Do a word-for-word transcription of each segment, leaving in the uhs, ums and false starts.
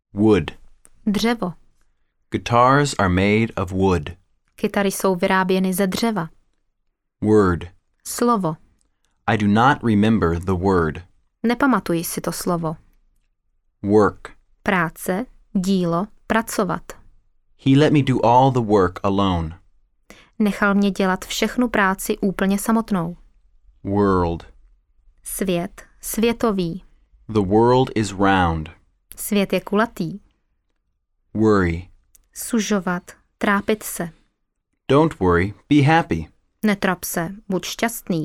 Wood. Dřevo. Guitars are made of wood. Kytary jsou vyráběny ze dřeva. Word. Slovo. I do not remember the word. Nepamatuji si to slovo. Work. Práce, dílo, pracovat. He let me do all the work alone. Nechal mě dělat všechnu práci úplně samotnou. World. Svět, světový. The world is round. Svět je kulatý. Worry. Sužovat, trápit se. Don't worry, be happy. Netrap se, buď šťastný.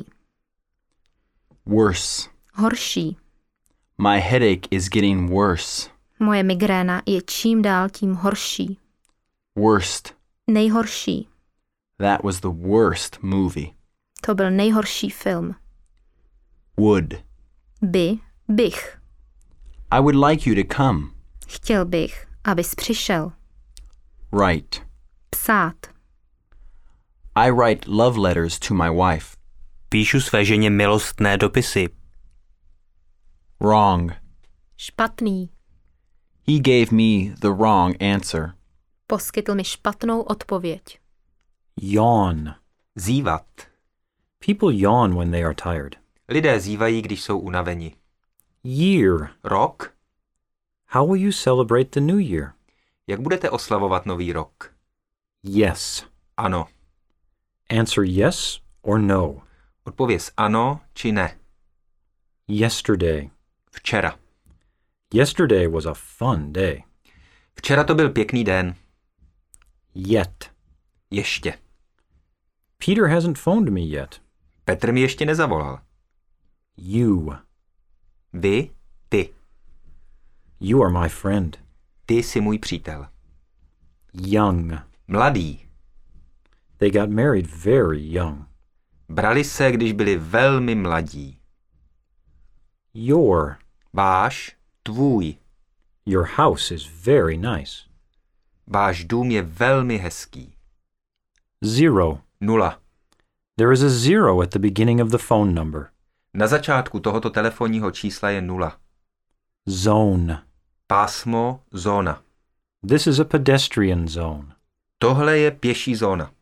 Worse. Horší. My headache is getting worse. Moje migréna je čím dál tím horší. Worst. Nejhorší. That was the worst movie. To byl nejhorší film. Would. By, bych. I would like you to come. Chtěl bych, abys přišel. Write. Psát. I write love letters to my wife. Píšu své ženě milostné dopisy. Wrong. Špatný. He gave me the wrong answer. Poskytl mi špatnou odpověď. Yawn. Zívat. People yawn when they are tired. Lidé zívají, když jsou unaveni. Year. Rok. How will you celebrate the new year? Jak budete oslavovat nový rok? Yes. Ano. Answer yes or no. Odpověz ano či ne. Yesterday. Včera. Yesterday was a fun day. Včera to byl pěkný den. Yet. Ještě. Peter hasn't phoned me yet. Petr mi ještě nezavolal. You. Vy, ty. You are my friend. Ty jsi můj přítel. Young. Mladý. They got married very young. Brali se, když byli velmi mladí. Your. Váš, tvůj. Your house is very nice. Váš dům je velmi hezký. Zero. Nula. There is a zero at the beginning of the phone number. Na začátku tohoto telefonního čísla je nula. Zone. Pásmo, zóna. This is a pedestrian zone. Tohle je pěší zóna.